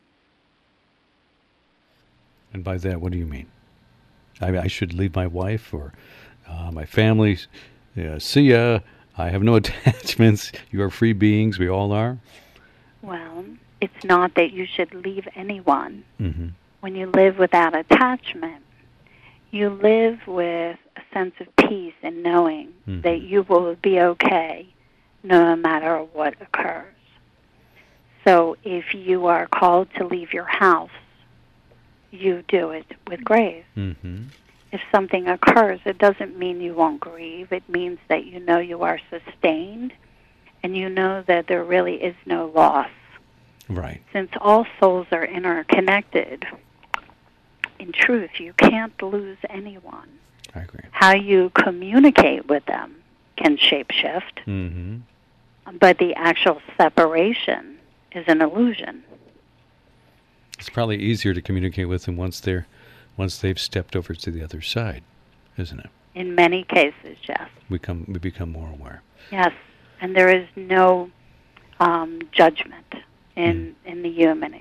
And by that, what do you mean? I should leave my wife or my family. See ya. I have no attachments. You are free beings. We all are. Well, it's not that you should leave anyone. Mm-hmm. When you live without attachment, you live with a sense of peace and knowing that you will be okay no matter what occurs. So if you are called to leave your house, you do it with grace. Mm-hmm. If something occurs, it doesn't mean you won't grieve. It means that you know you are sustained and you know that there really is no loss. Right. Since all souls are interconnected, in truth, you can't lose anyone. I agree. How you communicate with them can shapeshift, Mm-hmm. but the actual separation is an illusion. It's probably easier to communicate with them once they've stepped over to the other side, isn't it? In many cases, yes. We become more aware. Yes, and there is no judgment in the human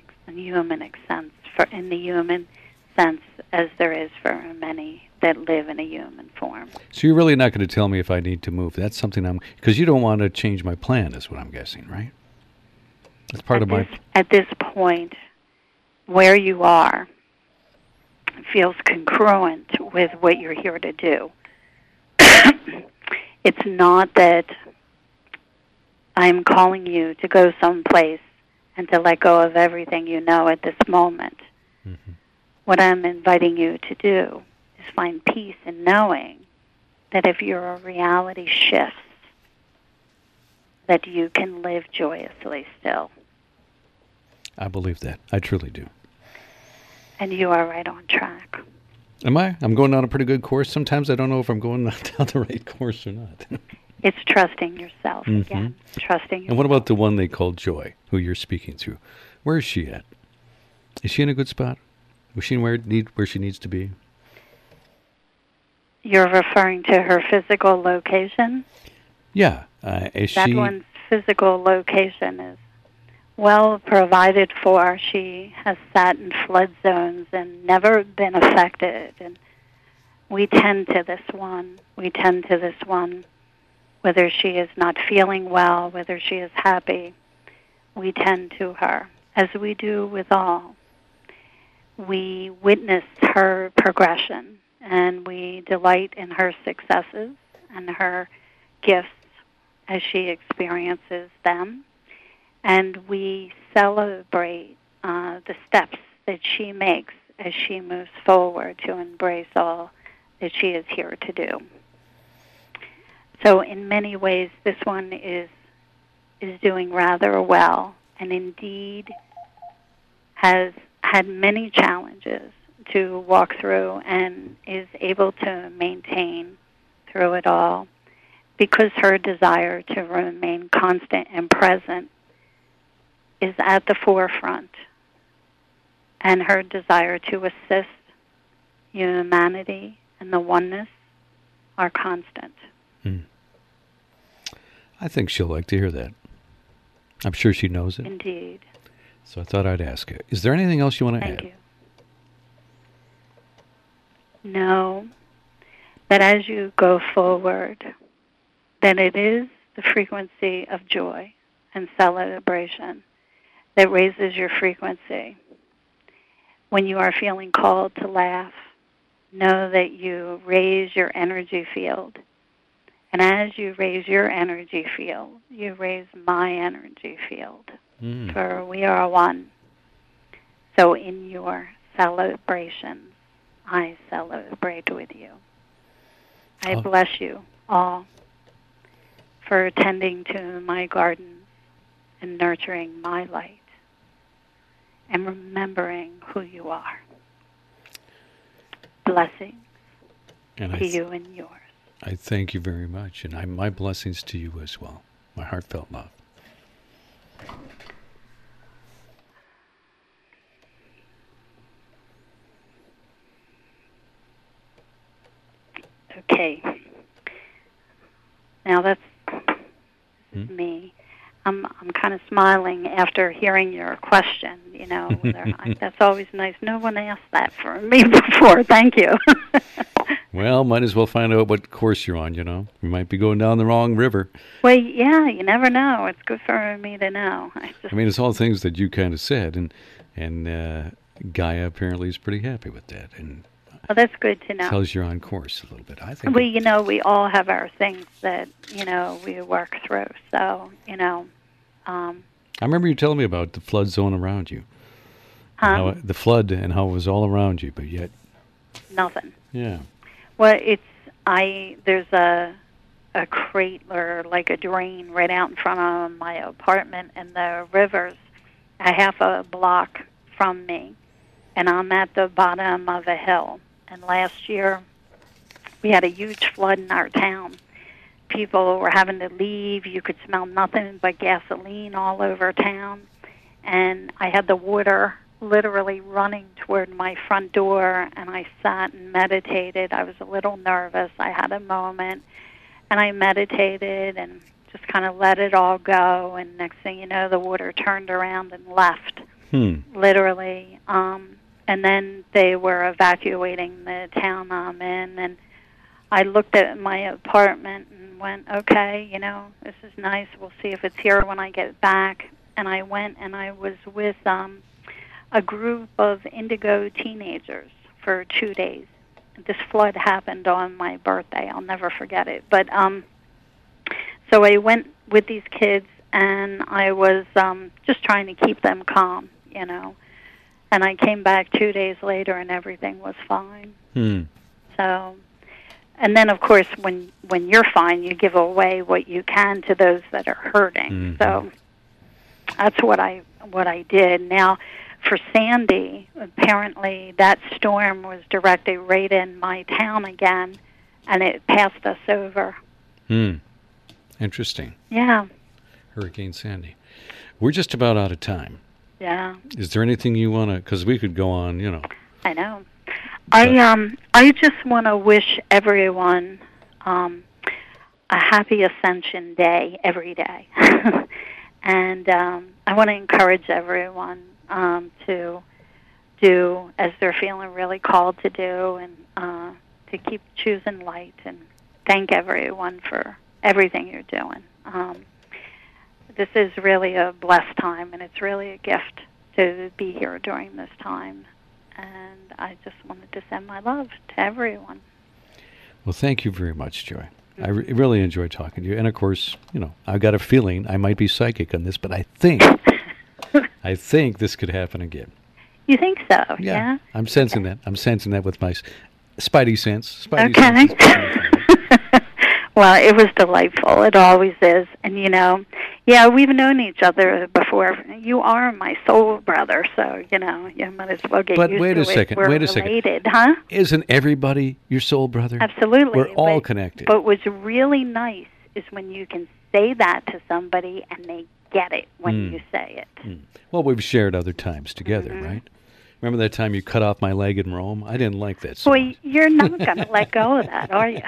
sense as there is for many that live in a human form. So you're really not going to tell me if I need to move. That's something because you don't want to change my plan, is what I'm guessing, right? That's part of my... At this point, where you are feels congruent with what you're here to do. It's not that I'm calling you to go someplace and to let go of everything you know at this moment. Mm-hmm. What I'm inviting you to do is find peace in knowing that if your reality shifts, that you can live joyously still. I believe that. I truly do. And you are right on track. Am I? I'm going down a pretty good course. Sometimes I don't know if I'm going down the right course or not. It's trusting yourself again. Trusting yourself. And what about the one they call Joy, who you're speaking to? Where is she at? Is she in a good spot? Was she where she needs to be? You're referring to her physical location? Yeah. That one's physical location is well provided for. She has sat in flood zones and never been affected. And we tend to this one. Whether she is not feeling well, whether she is happy, we tend to her, as we do with all. We witness her progression, and we delight in her successes and her gifts as she experiences them. And we celebrate the steps that she makes as she moves forward to embrace all that she is here to do. So in many ways, this one is doing rather well, and indeed has had many challenges to walk through and is able to maintain through it all because her desire to remain constant and present is at the forefront, and her desire to assist humanity and the oneness are constant. I think she'll like to hear that. I'm sure she knows it. Indeed. So I thought I'd ask her. Is there anything else you want to add? Thank you. No. That as you go forward, that it is the frequency of joy and celebration that raises your frequency. When you are feeling called to laugh, know that you raise your energy field. And as you raise your energy field, you raise my energy field. For we are one. So in your celebrations, I celebrate with you. I bless you all for attending to my gardens and nurturing my light and remembering who you are. Blessings to you and yours. I thank you very much, and my blessings to you as well. My heartfelt love. Okay. Now this is me. I'm kind of smiling after hearing your question. That's always nice. No one asked that for me before. Thank you. Well, might as well find out what course you're on, You might be going down the wrong river. Well, yeah, you never know. It's good for me to know. It's all things that you kind of said, and Gaia apparently is pretty happy with that, and well, that's good to know. Tells you're on course a little bit, I think. Well, we all have our things that, we work through. So, I remember you telling me about the flood zone around you. Huh? The flood and how it was all around you, but yet... Nothing. Yeah. Well, there's a crate or like a drain right out in front of my apartment, and the river's a half a block from me, and I'm at the bottom of a hill. And last year, we had a huge flood in our town. People were having to leave. You could smell nothing but gasoline all over town. And I had the water literally running toward my front door, and I sat and meditated. I was a little nervous. I had a moment, and I meditated and just kind of let it all go. And next thing you know, the water turned around and left, literally. And then they were evacuating the town I'm in, and I looked at my apartment and went, okay, this is nice. We'll see if it's here when I get back. And I went, and I was with a group of indigo teenagers for 2 days. This flood happened on my birthday. I'll never forget it. But so I went with these kids, and I was just trying to keep them calm, And I came back 2 days later, and everything was fine. So, and then of course, when you're fine, you give away what you can to those that are hurting. So that's what I did. Now, for Sandy, apparently that storm was directed right in my town again, and it passed us over. Interesting. Yeah. Hurricane Sandy. We're just about out of time. Yeah. Is there anything you want to, because we could go on, I know. I just want to wish everyone a happy Ascension Day every day. And I want to encourage everyone to do as they're feeling really called to do, and to keep choosing light, and thank everyone for everything you're doing. This is really a blessed time, and it's really a gift to be here during this time. And I just wanted to send my love to everyone. Well, thank you very much, Joy. I really enjoyed talking to you. And, of course, I've got a feeling I might be psychic on this, but I think this could happen again. You think so? Yeah. I'm sensing that. I'm sensing that with my spidey sense. Well, it was delightful. It always is. And, we've known each other before. You are my soul brother, so, you might as well get used to it. But wait a second. We're related, huh? Isn't everybody your soul brother? Absolutely. We're all connected. But what's really nice is when you can say that to somebody and they get it when you say it. Well, we've shared other times together, right? Remember that time you cut off my leg in Rome? I didn't like that so much. You're not going to let go of that, are you?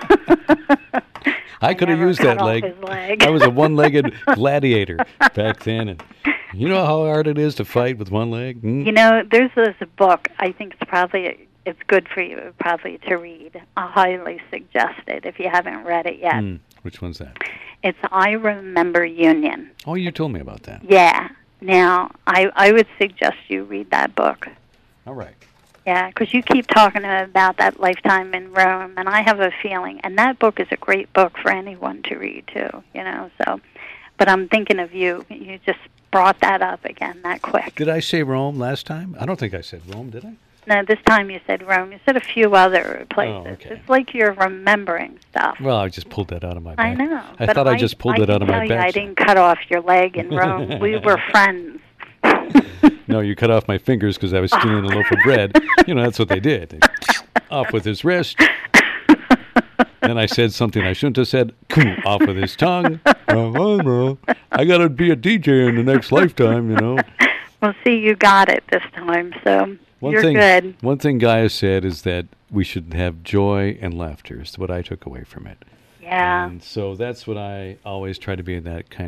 I could have used that leg. I was a one-legged gladiator back then. And you know how hard it is to fight with one leg? There's this book. I think it's good for you probably to read. I highly suggest it if you haven't read it yet. Which one's that? It's I Remember Union. Oh, you told me about that. Yeah. Now, I would suggest you read that book. All right. Yeah, because you keep talking about that lifetime in Rome, and I have a feeling, and that book is a great book for anyone to read, too, so. But I'm thinking of you. You just brought that up again that quick. Did I say Rome last time? I don't think I said Rome, did I? No, this time you said Rome. You said a few other places. Oh, okay. It's like you're remembering stuff. Well, I just pulled that out of my back. I know. I thought I just pulled it out of my back. I didn't cut off your leg in Rome. We were friends. No, you cut off my fingers because I was stealing a loaf of bread. That's what they did. Off with his wrist. Then I said something I shouldn't have said. Off with his tongue. I got to be a DJ in the next lifetime, Well, see, you got it this time, so you're good. One thing Gaia said is that we should have joy and laughter is what I took away from it. Yeah. And so that's what I always try to be in that kind of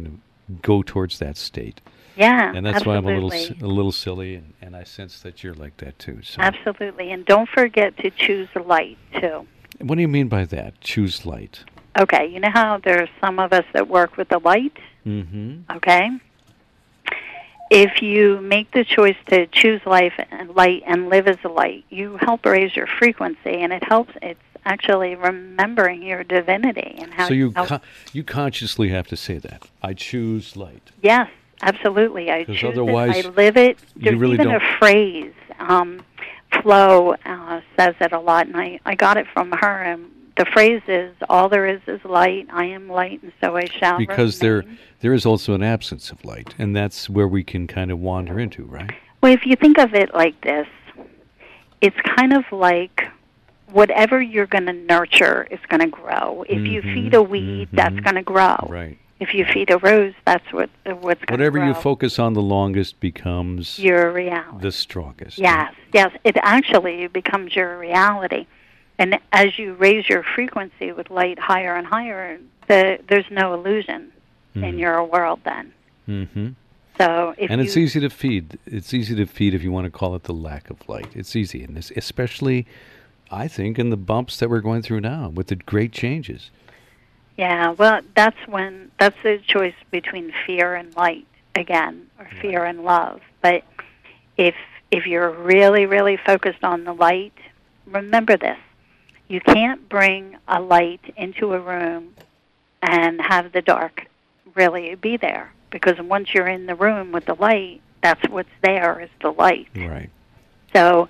go towards that state. Yeah, and that's absolutely. why I'm a little silly, and I sense that you're like that too. So. Absolutely, and don't forget to choose light too. What do you mean by that? Choose light. Okay, you know how there's some of us that work with the light? Mm-hmm. Okay? If you make the choice to choose light and live as a light, you help raise your frequency, and it's actually remembering your divinity and how. So you consciously have to say that. I choose light. Yes, absolutely. I choose otherwise it. I live it. There's you really even don't. a phrase. Flo says it a lot, and I got it from her. And the phrase is, "All there is light. I am light, and so I shall." Because remain. there is also an absence of light, and that's where we can kind of wander into, right? Well, if you think of it like this, it's kind of like whatever you're going to nurture is going to grow. If you feed a weed, that's going to grow. Right. If you feed a rose, that's what's going to grow. Whatever you focus on the longest becomes your reality. The strongest. Yes, yes. It actually becomes your reality. And as you raise your frequency with light higher and higher, there's no illusion in your world then. Mm-hmm. So it's easy to feed. It's easy to feed if you want to call it the lack of light. It's easy, and especially, I think, in the bumps that we're going through now with the great changes. Yeah, well, that's the choice between fear and light again, or fear and love. But if you're really, really focused on the light, remember this. You can't bring a light into a room and have the dark really be there, because once you're in the room with the light, that's what's there is the light. Right. So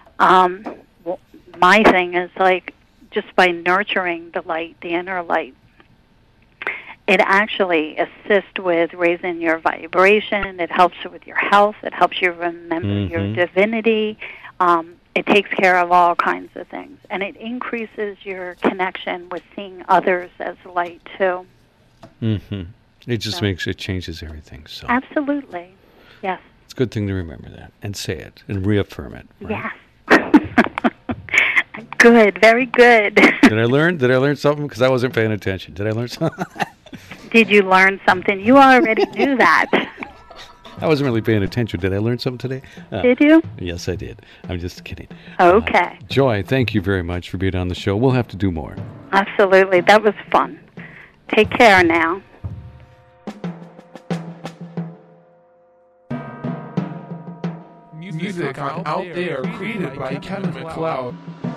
my thing is, like, just by nurturing the light, the inner light, it actually assists with raising your vibration. It helps with your health. It helps you remember your divinity. It takes care of all kinds of things. And it increases your connection with seeing others as light, too. Mm-hmm. It just changes everything. So absolutely. Yes. It's a good thing to remember that and say it and reaffirm it. Right? Yes. Good. Very good. Did I learn something? Because I wasn't paying attention. Did I learn something? Did you learn something? You already knew that. I wasn't really paying attention. Did I learn something today? Did you? Yes, I did. I'm just kidding. Okay. Joy, thank you very much for being on the show. We'll have to do more. Absolutely. That was fun. Take care now. Music on Out There created by Kevin MacLeod.